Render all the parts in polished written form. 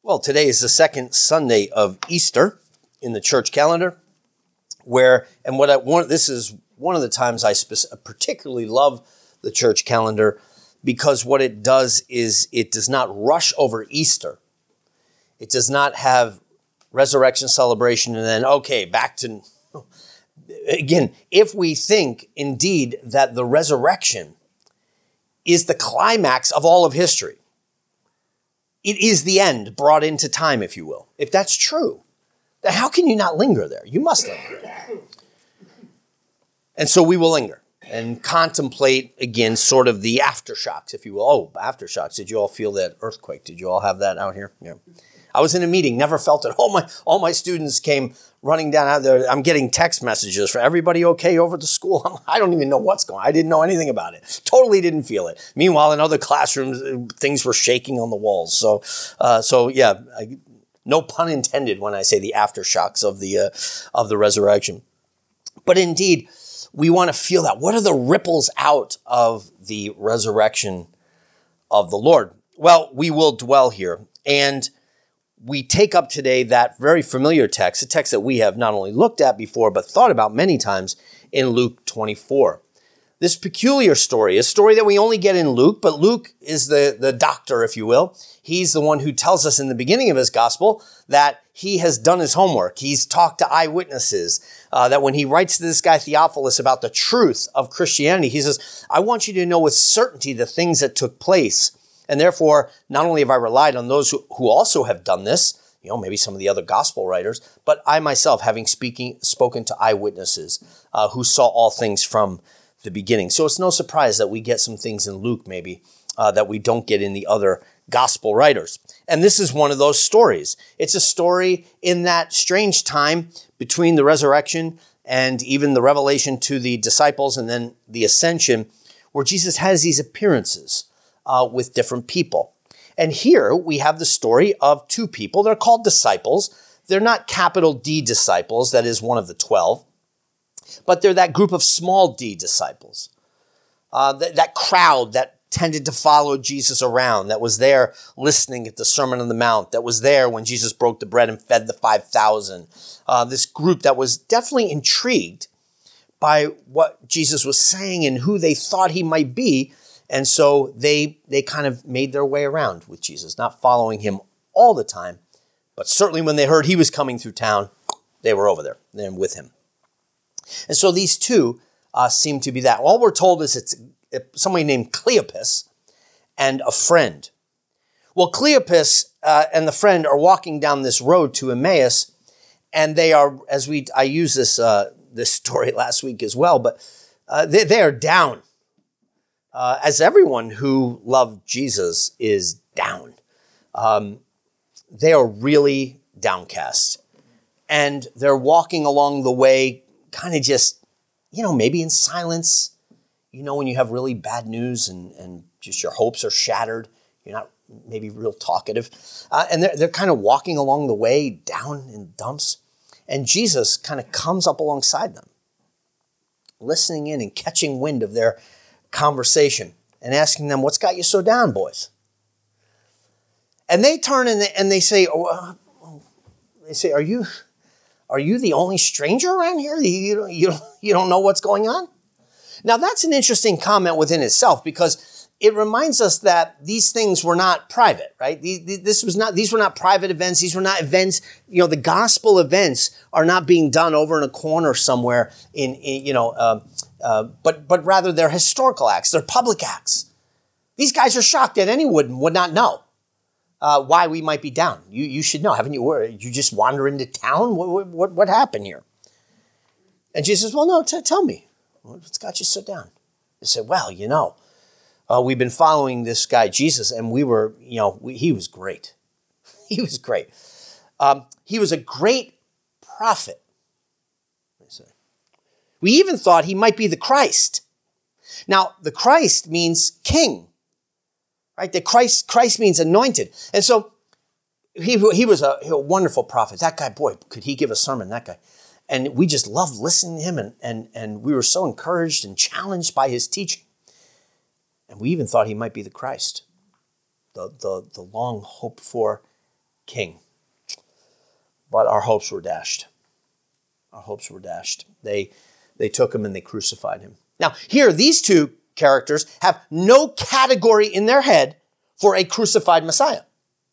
Well, today is the second Sunday of Easter in the church calendar, this is one of the times I particularly love the church calendar, because what it does is it does not rush over Easter. It does not have resurrection celebration and then, okay, back to, again, if we think indeed that the resurrection is the climax of all of history, it is the end brought into time, if you will. If that's true, then how can you not linger there? You must linger. And so we will linger and contemplate, again, sort of the aftershocks, if you will. Oh, aftershocks. Did you all feel that earthquake? Did you all have that out here? Yeah. I was in a meeting, never felt it. All my students came running down out there. I'm getting text messages for everybody okay over at the school. I don't even know what's going on. I didn't know anything about it. Totally didn't feel it. Meanwhile, in other classrooms, things were shaking on the walls. No pun intended when I say the aftershocks of the resurrection. But indeed, we want to feel that. What are the ripples out of the resurrection of the Lord? Well, we will dwell here. And we take up today that very familiar text, a text that we have not only looked at before, but thought about many times in Luke 24. This peculiar story, a story that we only get in Luke, but Luke is the doctor, if you will. He's the one who tells us in the beginning of his gospel that he has done his homework. He's talked to eyewitnesses, that when he writes to this guy Theophilus about the truth of Christianity, he says, I want you to know with certainty the things that took place. And therefore, not only have I relied on those who also have done this, maybe some of the other gospel writers, but I myself, having spoken to eyewitnesses who saw all things from the beginning. So it's no surprise that we get some things in Luke maybe that we don't get in the other gospel writers. And this is one of those stories. It's a story in that strange time between the resurrection and even the revelation to the disciples and then the ascension, where Jesus has these appearances with different people. And here we have the story of two people. They're called disciples. They're not capital D disciples, that is one of the 12, but they're that group of small d disciples, that crowd that tended to follow Jesus around, that was there listening at the Sermon on the Mount, that was there when Jesus broke the bread and fed the 5,000. This group that was definitely intrigued by what Jesus was saying and who they thought he might be. And so they kind of made their way around with Jesus, not following him all the time, but certainly when they heard he was coming through town, they were over there and with him. And so these two seem to be that. All we're told is it's somebody named Cleopas and a friend. Well, Cleopas and the friend are walking down this road to Emmaus, and they are, I used this story last week as well, but they are down. As everyone who loved Jesus is down. They are really downcast. And they're walking along the way kind of just, maybe in silence. When you have really bad news and just your hopes are shattered, you're not maybe real talkative. And they're kind of walking along the way down in dumps. And Jesus kind of comes up alongside them, listening in and catching wind of their conversation and asking them, what's got you so down, boys? And they turn and they say, are you the only stranger around here? You don't know what's going on? Now that's an interesting comment within itself, because it reminds us that these things were not private, right? These were not private events. These were not events. The gospel events are not being done over in a corner somewhere but rather they're historical acts. They're public acts. These guys are shocked that anyone would not know why we might be down. You should know. Haven't you? You just wander into town? What happened here? And Jesus says, well, no, tell me. What's got you so down? They said, well, we've been following this guy, Jesus, and he was great. He was great. He was a great prophet. We even thought he might be the Christ. Now, the Christ means king, right? The Christ means anointed. And so he was a wonderful prophet. That guy, boy, could he give a sermon, that guy. And we just loved listening to him, and we were so encouraged and challenged by his teaching. And we even thought he might be the Christ, the long hoped for king. But our hopes were dashed. Our hopes were dashed. They took him and they crucified him. Now, here, these two characters have no category in their head for a crucified Messiah.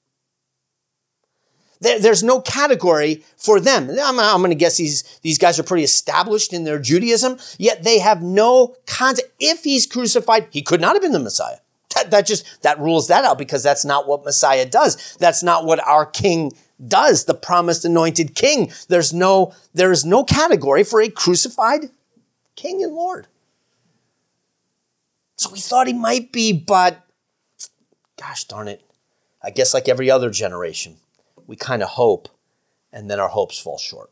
There's no category for them. I'm going to guess these guys are pretty established in their Judaism, yet they have no concept. If he's crucified, he could not have been the Messiah. That rules that out, because that's not what Messiah does. That's not what our king does, the promised anointed king. There is no category for a crucified king and Lord. So we thought he might be, but gosh darn it. I guess like every other generation, we kind of hope, and then our hopes fall short.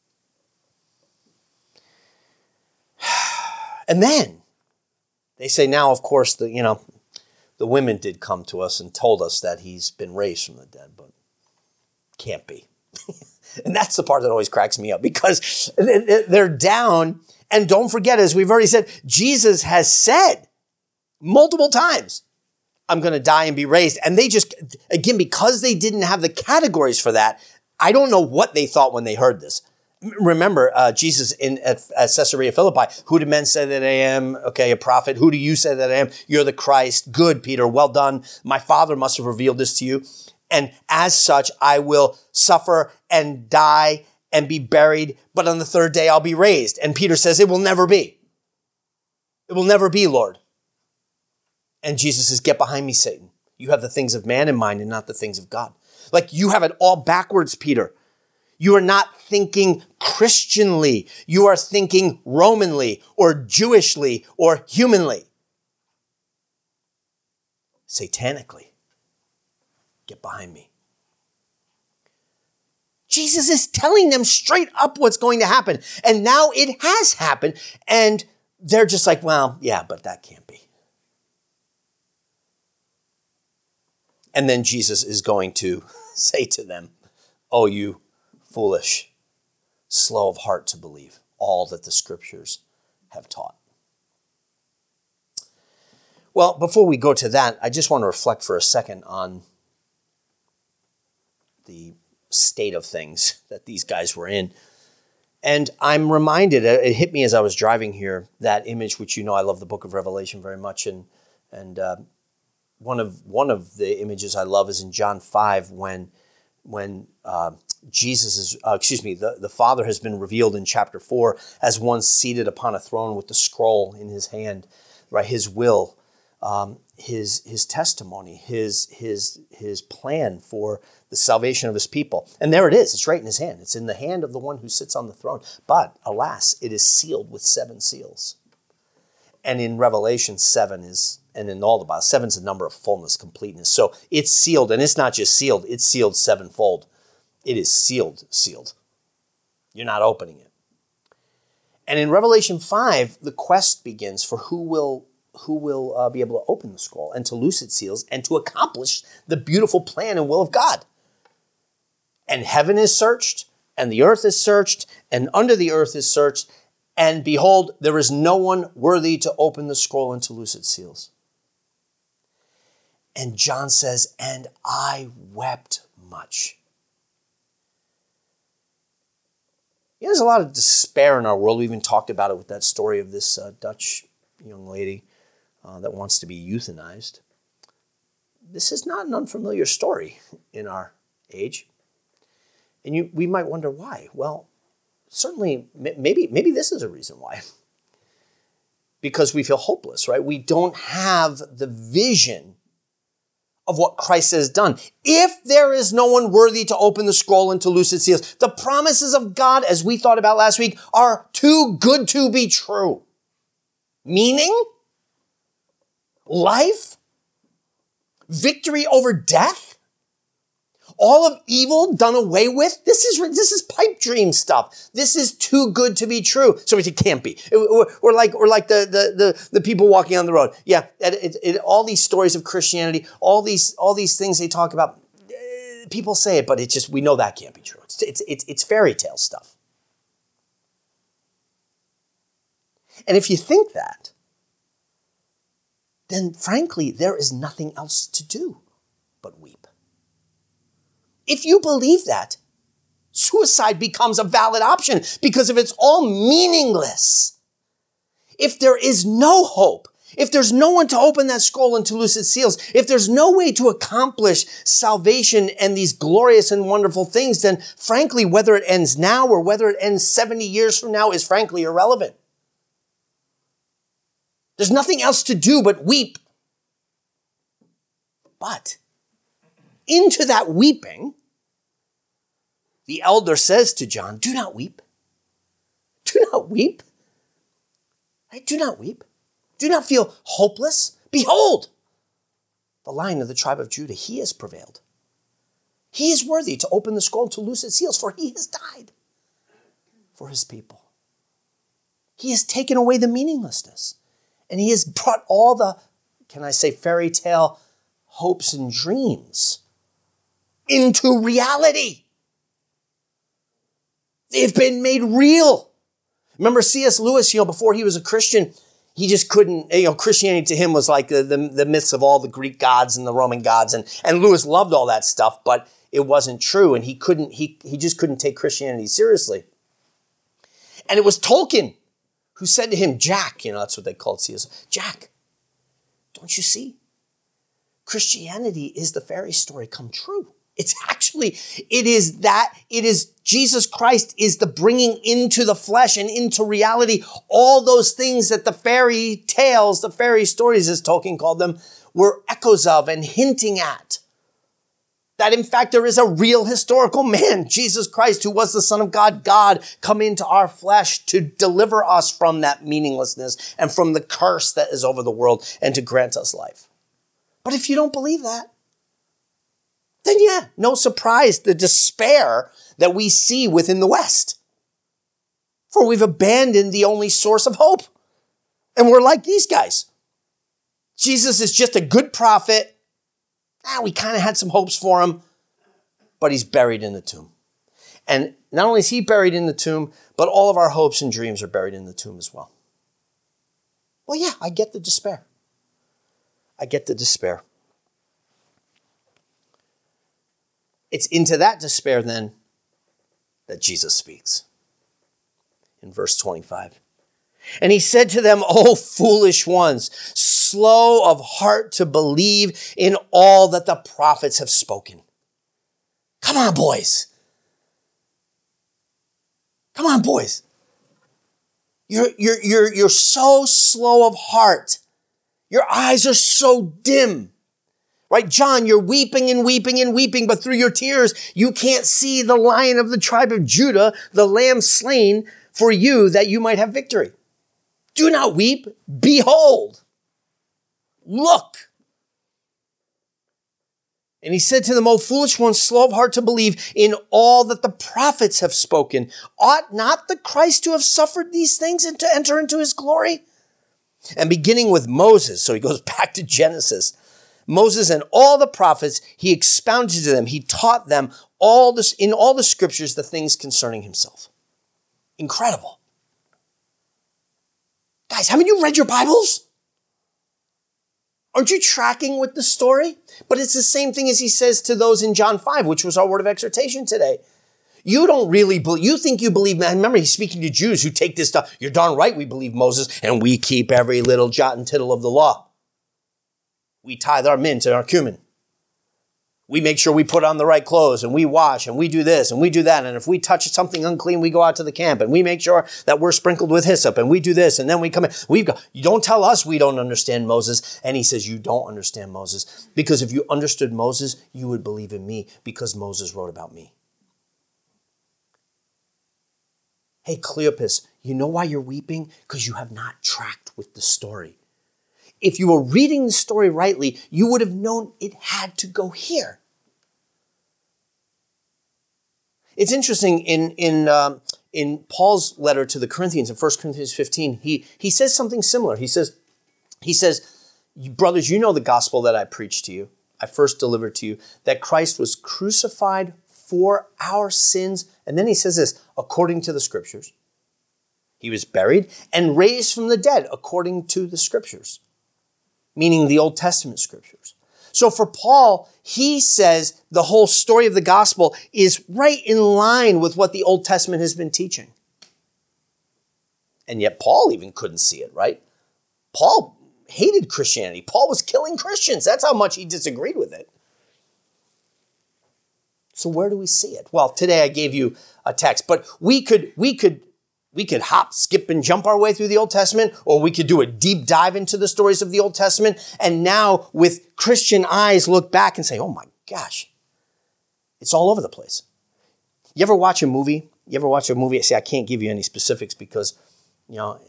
And then they say now, of course, the women did come to us and told us that he's been raised from the dead, but can't be. And that's the part that always cracks me up, because they're down. And don't forget, as we've already said, Jesus has said multiple times, I'm going to die and be raised. And they just, again, because they didn't have the categories for that, I don't know what they thought when they heard this. Remember, Jesus at Caesarea Philippi, who do men say that I am? Okay, a prophet. Who do you say that I am? You're the Christ. Good, Peter. Well done. My Father must have revealed this to you. And as such, I will suffer and die and be buried, but on the third day I'll be raised. And Peter says, it will never be. It will never be, Lord. And Jesus says, get behind me, Satan. You have the things of man in mind and not the things of God. Like, you have it all backwards, Peter. You are not thinking Christianly. You are thinking Romanly or Jewishly or humanly. Satanically. Get behind me. Jesus is telling them straight up what's going to happen. And now it has happened. And they're just like, well, yeah, but that can't be. And then Jesus is going to say to them, oh, you foolish, slow of heart to believe all that the scriptures have taught. Well, before we go to that, I just want to reflect for a second on the state of things that these guys were in. And I'm reminded, it hit me as I was driving here, that image, which I love the book of Revelation very much. And one of the images I love is in John 5 when Jesus is, the Father has been revealed in chapter 4 as one seated upon a throne with the scroll in his hand, right? His will, his testimony, his plan for the salvation of his people. And there it is. It's right in his hand. It's in the hand of the one who sits on the throne. But alas, it is sealed with 7 seals. And in Revelation, 7 is, and in all the Bible, 7 is a number of fullness, completeness. So it's sealed, and it's not just sealed, it's sealed 7-fold. It is sealed. You're not opening it. And in Revelation 5, the quest begins for who will be able to open the scroll and to loose its seals and to accomplish the beautiful plan and will of God. And heaven is searched, and the earth is searched, and under the earth is searched, and behold, there is no one worthy to open the scroll and to loose its seals. And John says, and I wept much. There's a lot of despair in our world. We even talked about it with that story of this Dutch young lady that wants to be euthanized. This is not an unfamiliar story in our age. And we might wonder why. Well, certainly, maybe this is a reason why. Because we feel hopeless, right? We don't have the vision of what Christ has done. If there is no one worthy to open the scroll and to loose its seals, the promises of God, as we thought about last week, are too good to be true. Meaning, life, victory over death, all of evil done away with. This is pipe dream stuff. This is too good to be true. So we say can't be. We're like the people walking on the road. Yeah, all these stories of Christianity, all these things they talk about. People say it, but we know that can't be true. It's fairy tale stuff. And if you think that, then frankly, there is nothing else to do but weep. If you believe that, suicide becomes a valid option, because if it's all meaningless, if there is no hope, if there's no one to open that scroll and to loose its seals, if there's no way to accomplish salvation and these glorious and wonderful things, then frankly, whether it ends now or whether it ends 70 years from now is frankly irrelevant. There's nothing else to do but weep. But into that weeping, the elder says to John, do not weep. Do not weep. Right? Do not weep. Do not feel hopeless. Behold, the Lion of the tribe of Judah, he has prevailed. He is worthy to open the scroll, to loose its seals, for he has died for his people. He has taken away the meaninglessness, and he has brought all the, can I say, fairy tale hopes and dreams into reality. They've been made real. Remember C.S. Lewis, before he was a Christian, he just couldn't, Christianity to him was like the myths of all the Greek gods and the Roman gods. And Lewis loved all that stuff, but it wasn't true. And he just couldn't take Christianity seriously. And it was Tolkien who said to him, Jack, that's what they called C.S. Jack, don't you see? Christianity is the fairy story come true. It is Jesus Christ is the bringing into the flesh and into reality all those things that the fairy tales, the fairy stories, as Tolkien called them, were echoes of and hinting at. That in fact there is a real historical man, Jesus Christ, who was the Son of God, God come into our flesh to deliver us from that meaninglessness and from the curse that is over the world and to grant us life. But if you don't believe that, then no surprise, the despair that we see within the West. For we've abandoned the only source of hope. And we're like these guys. Jesus is just a good prophet. We kind of had some hopes for him, but he's buried in the tomb. And not only is he buried in the tomb, but all of our hopes and dreams are buried in the tomb as well. Well, I get the despair. It's into that despair then that Jesus speaks. In verse 25. And he said to them, O foolish ones, slow of heart to believe in all that the prophets have spoken. Come on, boys. You're so slow of heart. Your eyes are so dim. Right, John, you're weeping and weeping and weeping, but through your tears, you can't see the Lion of the tribe of Judah, the Lamb slain for you, that you might have victory. Do not weep. Behold. Look. And he said to them, O foolish ones, slow of heart to believe in all that the prophets have spoken. Ought not the Christ to have suffered these things and to enter into his glory? And beginning with Moses, so he goes back to Genesis, Moses and all the prophets, he expounded to them, he taught them in all the scriptures the things concerning himself. Incredible. Guys, haven't you read your Bibles? Aren't you tracking with the story? But it's the same thing as he says to those in John 5, which was our word of exhortation today. You don't really believe, you think you believe, man, remember he's speaking to Jews who take this stuff. You're darn right we believe Moses and we keep every little jot and tittle of the law. We tithe our mint and our cumin. We make sure we put on the right clothes and we wash and we do this and we do that. And if we touch something unclean, we go out to the camp and we make sure that we're sprinkled with hyssop and we do this. And then we come in. You don't tell us we don't understand Moses. And he says, you don't understand Moses, because if you understood Moses, you would believe in me, because Moses wrote about me. Hey, Cleopas, you know why you're weeping? Because you have not tracked with the story. If you were reading the story rightly, you would have known it had to go here. It's interesting in Paul's letter to the Corinthians in 1 Corinthians 15, he says something similar. He says, brothers, you know the gospel that I preached to you. I first delivered to you that Christ was crucified for our sins. And then he says this, according to the scriptures. He was buried and raised from the dead according to the scriptures. Meaning the Old Testament scriptures. So for Paul, he says the whole story of the gospel is right in line with what the Old Testament has been teaching. And yet Paul even couldn't see it, right? Paul hated Christianity. Paul was killing Christians. That's how much he disagreed with it. So where do we see it? Well, today I gave you a text, but we could hop, skip, and jump our way through the Old Testament, or we could do a deep dive into the stories of the Old Testament, and now with Christian eyes look back and say, oh my gosh, it's all over the place. You ever watch a movie? See, I can't give you any specifics because, you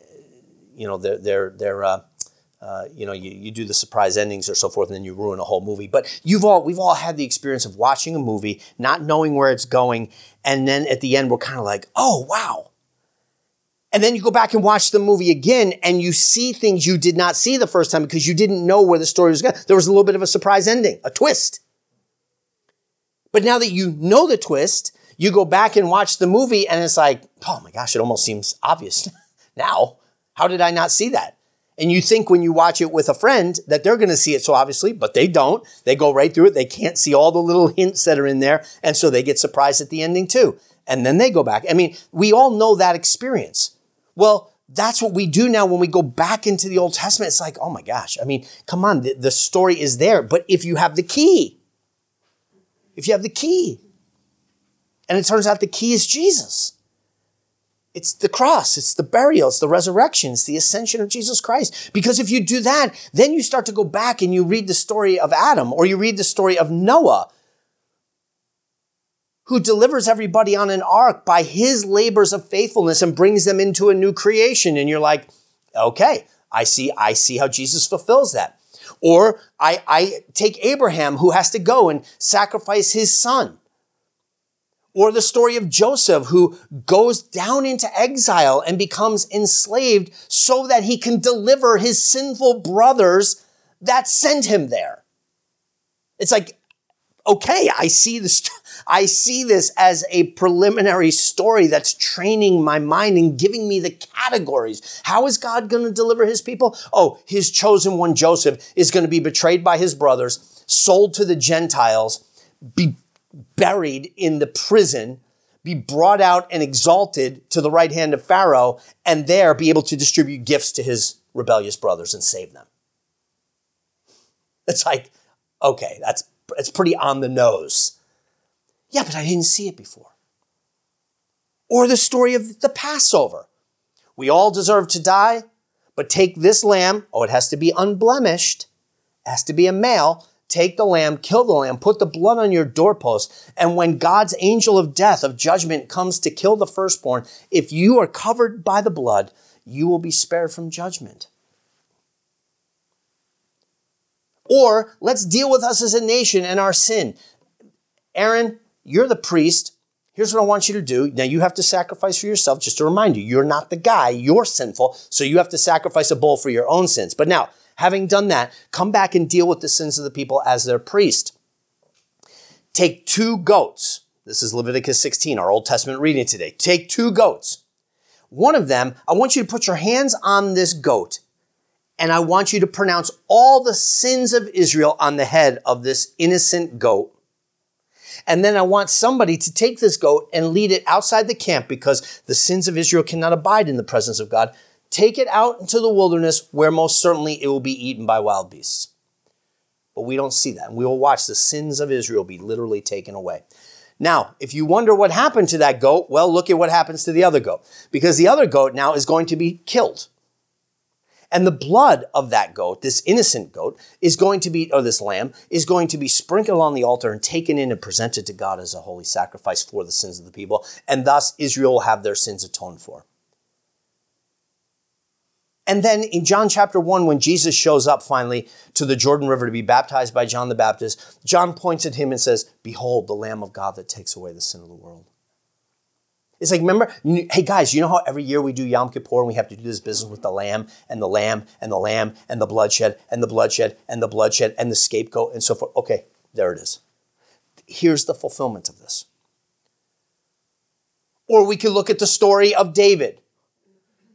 do the surprise endings or so forth, and then you ruin a whole movie. But we've all had the experience of watching a movie, not knowing where it's going, and then at the end we're kind of like, oh wow. And then you go back and watch the movie again, and you see things you did not see the first time because you didn't know where the story was going. There was a little bit of a surprise ending, a twist. But now that you know the twist, you go back and watch the movie, and it's like, oh my gosh, it almost seems obvious now. How did I not see that? And you think when you watch it with a friend that they're going to see it so obviously, but they don't. They go right through it. They can't see all the little hints that are in there, and so they get surprised at the ending too. And then they go back. I mean, we all know that experience. Well, that's what we do now when we go back into the Old Testament. It's like, oh my gosh, I mean, come on, the story is there. But if you have the key, and it turns out the key is Jesus. It's the cross, it's the burial, it's the resurrection, it's the ascension of Jesus Christ. Because if you do that, then you start to go back and you read the story of Adam, or you read the story of Noah, who delivers everybody on an ark by his labors of faithfulness and brings them into a new creation. And you're like, okay, I see how Jesus fulfills that. Or I take Abraham, who has to go and sacrifice his son. Or the story of Joseph, who goes down into exile and becomes enslaved so that he can deliver his sinful brothers that sent him there. It's like, okay, I see this as a preliminary story that's training my mind and giving me the categories. How is God going to deliver his people? Oh, his chosen one, Joseph, is going to be betrayed by his brothers, sold to the Gentiles, be buried in the prison, be brought out and exalted to the right hand of Pharaoh, and there be able to distribute gifts to his rebellious brothers and save them. It's like, okay, it's pretty on the nose. Yeah, but I didn't see it before. Or the story of the Passover. We all deserve to die, but take this lamb. Oh, it has to be unblemished. It has to be a male. Take the lamb, kill the lamb, put the blood on your doorpost. And when God's angel of death, of judgment, comes to kill the firstborn, if you are covered by the blood, you will be spared from judgment. Or let's deal with us as a nation and our sin. Aaron, you're the priest. Here's what I want you to do. Now you have to sacrifice for yourself. Just to remind you, you're not the guy. You're sinful. So you have to sacrifice a bull for your own sins. But now, having done that, come back and deal with the sins of the people as their priest. Take 2 goats. This is Leviticus 16, our Old Testament reading today. Take 2 goats. One of them, I want you to put your hands on this goat, and I want you to pronounce all the sins of Israel on the head of this innocent goat. And then I want somebody to take this goat and lead it outside the camp, because the sins of Israel cannot abide in the presence of God. Take it out into the wilderness, where most certainly it will be eaten by wild beasts. But we don't see that. And we will watch the sins of Israel be literally taken away. Now, if you wonder what happened to that goat, well, look at what happens to the other goat. Because the other goat now is going to be killed. And the blood of that goat, this innocent goat, is going to be, or this lamb, is going to be sprinkled on the altar and taken in and presented to God as a holy sacrifice for the sins of the people. And thus Israel will have their sins atoned for. And then in John chapter 1, when Jesus shows up finally to the Jordan River to be baptized by John the Baptist, John points at him and says, "Behold, the Lamb of God that takes away the sin of the world." It's like, remember, hey guys, you know how every year we do Yom Kippur and we have to do this business with the lamb and the lamb and the lamb and the bloodshed and the bloodshed and the bloodshed and the scapegoat and so forth? Okay, there it is. Here's the fulfillment of this. Or we could look at the story of David.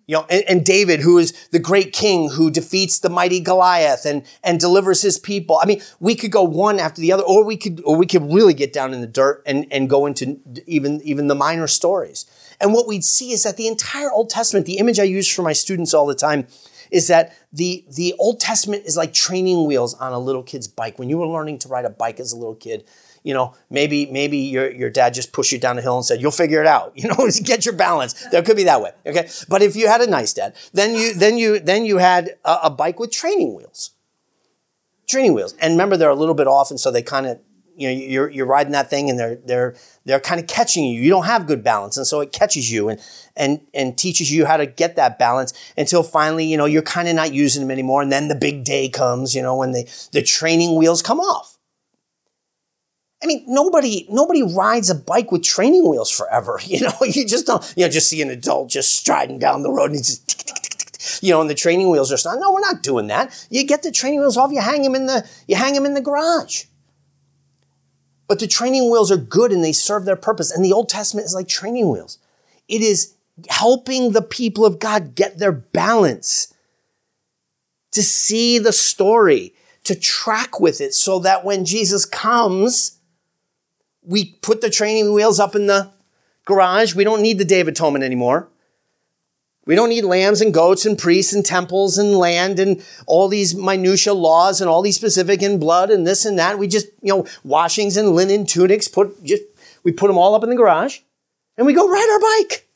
And David, who is the great king who defeats the mighty Goliath and delivers his people. I mean, we could go one after the other, or we could really get down in the dirt and go into even the minor stories. And what we'd see is that the entire Old Testament, the image I use for my students all the time, is that the Old Testament is like training wheels on a little kid's bike. When you were learning to ride a bike as a little kid, maybe your dad just pushed you down the hill and said, you'll figure it out, get your balance. There could be that way. Okay. But if you had a nice dad, then you had a bike with training wheels. And remember, they're a little bit off. And so they kind of, you're riding that thing and they're kind of catching you. You don't have good balance. And so it catches you and teaches you how to get that balance until finally, you're kind of not using them anymore. And then the big day comes, when the training wheels come off. I mean, nobody rides a bike with training wheels forever. You just don't, just see an adult just striding down the road and he's just, tick, tick, tick, tick, tick, and the training wheels are starting. No, we're not doing that. You get the training wheels off, you hang them in the garage. But the training wheels are good and they serve their purpose. And the Old Testament is like training wheels. It is helping the people of God get their balance, to see the story, to track with it so that when Jesus comes, we put the training wheels up in the garage. We don't need the Day of Atonement anymore. We don't need lambs and goats and priests and temples and land and all these minutia laws and all these specific and blood and this and that. We just, washings and linen tunics, we put them all up in the garage and we go ride our bike.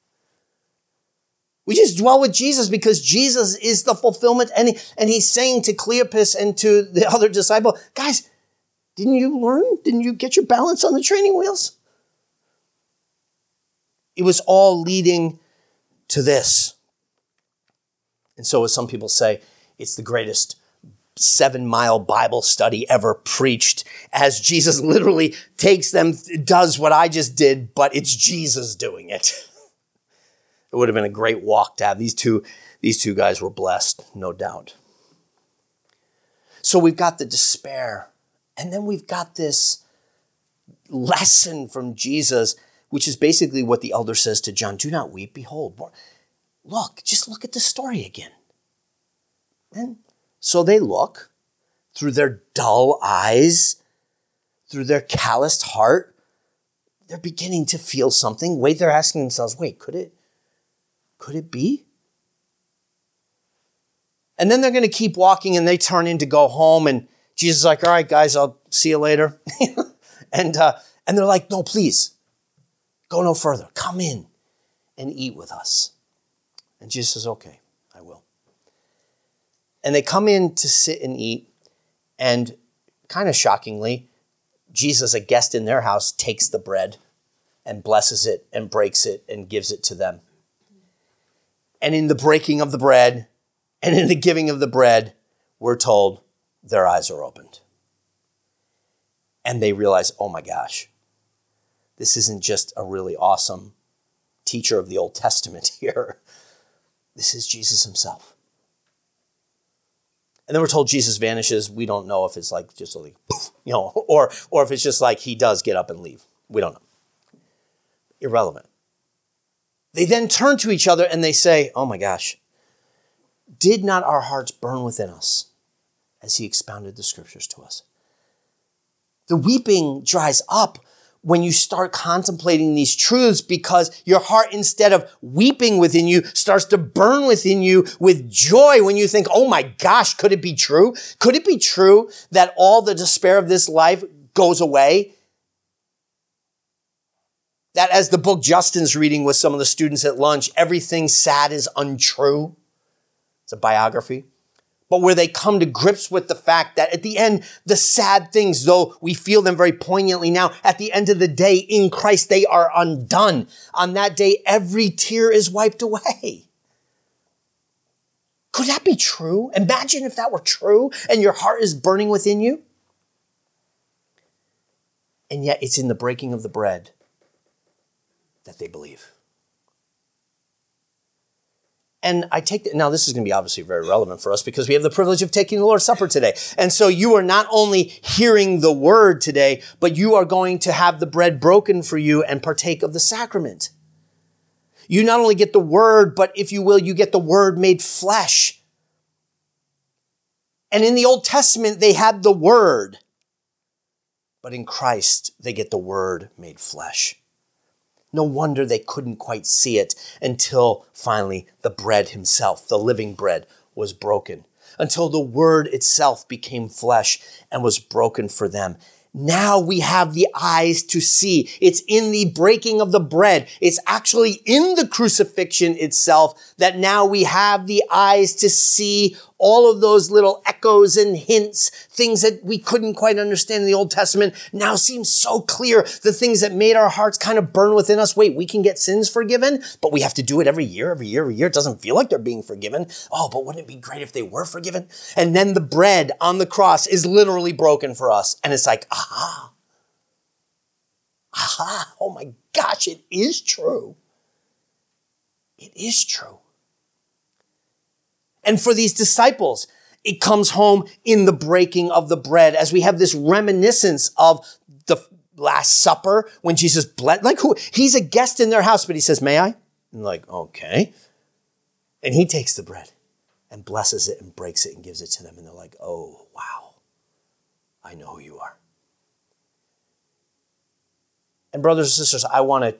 We just dwell with Jesus because Jesus is the fulfillment. And he's saying to Cleopas and to the other disciple, guys, didn't you learn? Didn't you get your balance on the training wheels? It was all leading to this. And so as some people say, it's the greatest 7-mile Bible study ever preached, as Jesus literally takes them, does what I just did, but it's Jesus doing it. It would have been a great walk to have. These two guys were blessed, no doubt. So we've got the despair. And then we've got this lesson from Jesus, which is basically what the elder says to John. Do not weep, behold. Just look at the story again. And so they look through their dull eyes, through their calloused heart. They're beginning to feel something. They're asking themselves, could it be? And then they're going to keep walking and they turn in to go home, and Jesus is like, all right, guys, I'll see you later. and they're like, no, please, go no further. Come in and eat with us. And Jesus says, okay, I will. And they come in to sit and eat. And kind of shockingly, Jesus, a guest in their house, takes the bread and blesses it and breaks it and gives it to them. And in the breaking of the bread and in the giving of the bread, we're told, their eyes are opened. And they realize, oh my gosh, this isn't just a really awesome teacher of the Old Testament here. This is Jesus himself. And then we're told Jesus vanishes. We don't know if it's like just like, or if it's just like he does get up and leave. We don't know. Irrelevant. They then turn to each other and they say, oh my gosh, did not our hearts burn within us as he expounded the scriptures to us? The weeping dries up when you start contemplating these truths, because your heart, instead of weeping within you, starts to burn within you with joy when you think, oh my gosh, could it be true? Could it be true that all the despair of this life goes away? That, as the book Justin's reading with some of the students at lunch, everything sad is untrue. It's a biography. But where they come to grips with the fact that at the end, the sad things, though we feel them very poignantly now, at the end of the day, in Christ, they are undone. On that day, every tear is wiped away. Could that be true? Imagine if that were true and your heart is burning within you. And yet it's in the breaking of the bread that they believe. And I take that, now this is going to be obviously very relevant for us because we have the privilege of taking the Lord's Supper today. And so you are not only hearing the word today, but you are going to have the bread broken for you and partake of the sacrament. You not only get the word, but if you will, you get the word made flesh. And in the Old Testament, they had the word. But in Christ, they get the word made flesh. No wonder they couldn't quite see it until finally the bread himself, the living bread, was broken. Until the word itself became flesh and was broken for them. Now we have the eyes to see. It's in the breaking of the bread. It's actually in the crucifixion itself that now we have the eyes to see all of those little echoes and hints, things that we couldn't quite understand in the Old Testament now seem so clear. The things that made our hearts kind of burn within us. Wait, we can get sins forgiven, but we have to do it every year. It doesn't feel like they're being forgiven. Oh, but wouldn't it be great if they were forgiven? And then the bread on the cross is literally broken for us. And it's like, aha, oh my gosh, it is true. It is true. And for these disciples, it comes home in the breaking of the bread as we have this reminiscence of the Last Supper when Jesus blessed, he's a guest in their house, but he says, may I? And like, okay. And he takes the bread and blesses it and breaks it and gives it to them. And they're like, oh, wow, I know who you are. And brothers and sisters, I want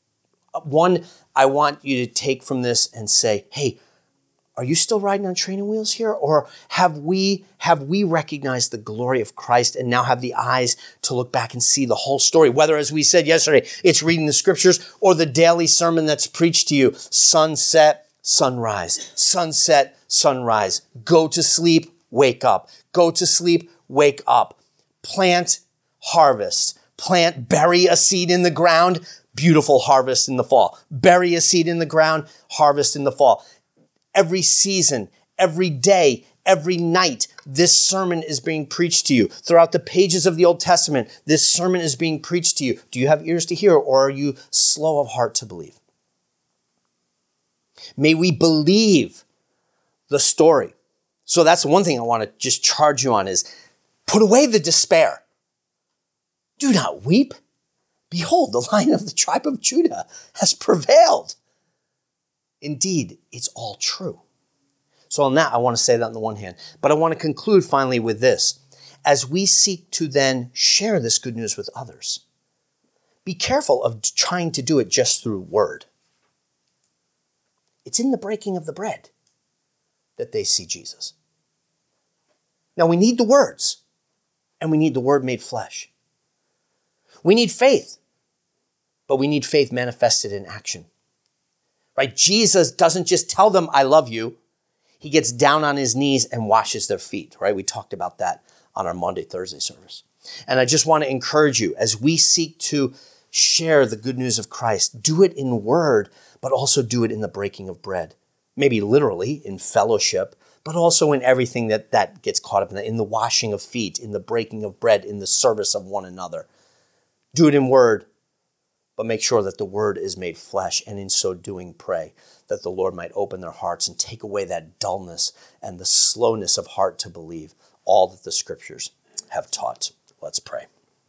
you to take from this and say, hey, are you still riding on training wheels here? Or have we recognized the glory of Christ and now have the eyes to look back and see the whole story? Whether, as we said yesterday, it's reading the scriptures or the daily sermon that's preached to you. Sunset, sunrise, sunset, sunrise. Go to sleep, wake up. Go to sleep, wake up. Plant, harvest. Plant, bury a seed in the ground, beautiful harvest in the fall. Bury a seed in the ground, harvest in the fall. Every season, every day, every night, this sermon is being preached to you. Throughout the pages of the Old Testament, this sermon is being preached to you. Do you have ears to hear, or are you slow of heart to believe? May we believe the story. So that's one thing I want to just charge you on is put away the despair. Do not weep. Behold, the Lion of the tribe of Judah has prevailed. Indeed, it's all true. So on that, I want to say that on the one hand. But I want to conclude finally with this. As we seek to then share this good news with others, be careful of trying to do it just through word. It's in the breaking of the bread that they see Jesus. Now we need the words, and we need the word made flesh. We need faith, but we need faith manifested in action. Right? Jesus doesn't just tell them, I love you. He gets down on his knees and washes their feet, right? We talked about that on our Monday, Thursday service. And I just want to encourage you as we seek to share the good news of Christ, do it in word, but also do it in the breaking of bread. Maybe literally in fellowship, but also in everything that gets caught up in the washing of feet, in the breaking of bread, in the service of one another. Do it in word, but make sure that the word is made flesh, and in so doing, pray that the Lord might open their hearts and take away that dullness and the slowness of heart to believe all that the scriptures have taught. Let's pray.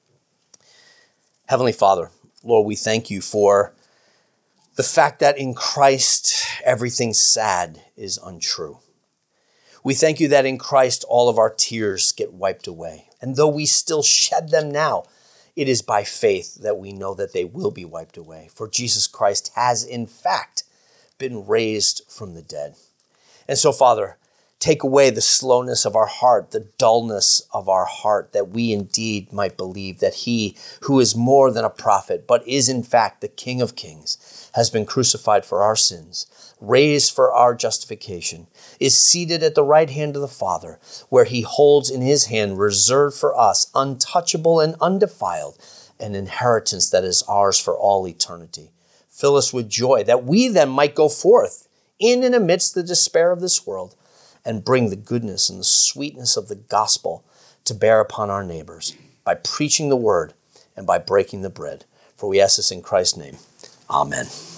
Heavenly Father, Lord, we thank you for the fact that in Christ, everything sad is untrue. We thank you that in Christ, all of our tears get wiped away. And though we still shed them now, it is by faith that we know that they will be wiped away. For Jesus Christ has, in fact, been raised from the dead. And so, Father, take away the slowness of our heart, the dullness of our heart, that we indeed might believe that he who is more than a prophet, but is in fact the King of Kings, has been crucified for our sins, raised for our justification, is seated at the right hand of the Father, where he holds in his hand reserved for us, untouchable and undefiled, an inheritance that is ours for all eternity. Fill us with joy that we then might go forth in and amidst the despair of this world and bring the goodness and the sweetness of the gospel to bear upon our neighbors by preaching the word and by breaking the bread. For we ask this in Christ's name. Amen.